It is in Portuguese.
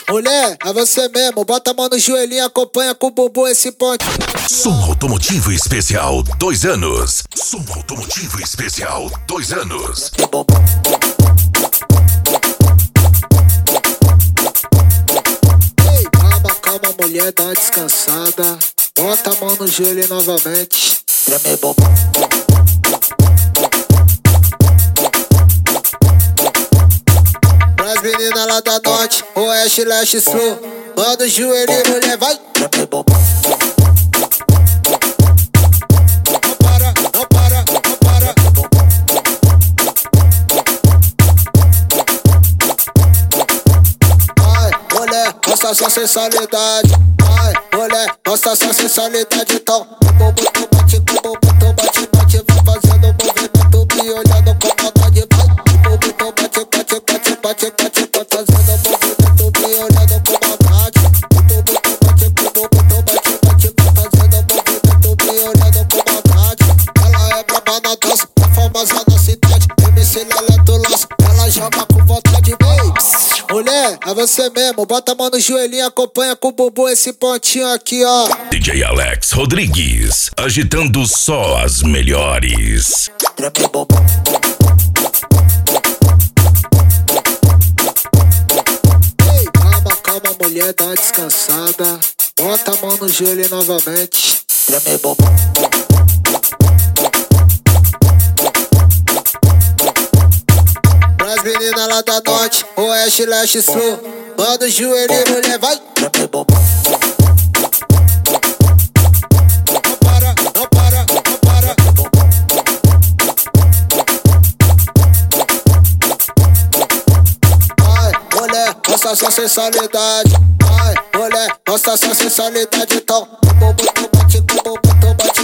Mulher, é você mesmo, bota a mão no joelhinho, acompanha com o bumbum esse pontinho. Som Automotivo Especial 2 anos. Som Automotivo Especial 2 anos. Ei, calma, calma, mulher, dá uma descansada. Bota a mão no joelho novamente. Treme bumbum. Pras meninas lá da norte, oeste, leste, sul. Manda o joelho, mulher, vai. Treme bumbum. Não para, não para, não para. Ai, mulher, mostra sua sensualidade. Ai, mulher, mostra sua sensualidade. Então, o bumbum tu bate, o bumbum tu bate, bate. Vai fazendo movimento, me olhando com vontade. Vai, o bumbum tu bate, bate, bate, bate, bate. Vai fazendo movimento, me olhando com vontade. O bumbum tu bate, o bumbum tu bate, bate. Vai fazendo movimento, me olhando com vontade. Ela é braba na dança, é famosa na cidade. MC Lelé do Laço, ela joga com vontade. Ei, mulher, é você mesmo, bota a mão no joelhinho, acompanha com o bumbum esse pontinho aqui, ó. DJ Alex Rodrigues, agitando só as melhores. Treme bumbum. Ei, calma, calma, mulher, dá uma descansada. Bota a mão no joelho novamente. Treme bumbum. Pras meninas lá da norte, oeste, leste, sul. Manda o joelho, mulher, vai. Treme bumbum. Não para, não para, não para. Ai, mulher, mostra sua sensualidade. Ai, mulher, mostra sua sensualidade. Então, o bumbum tu bate, o bumbum tu bate.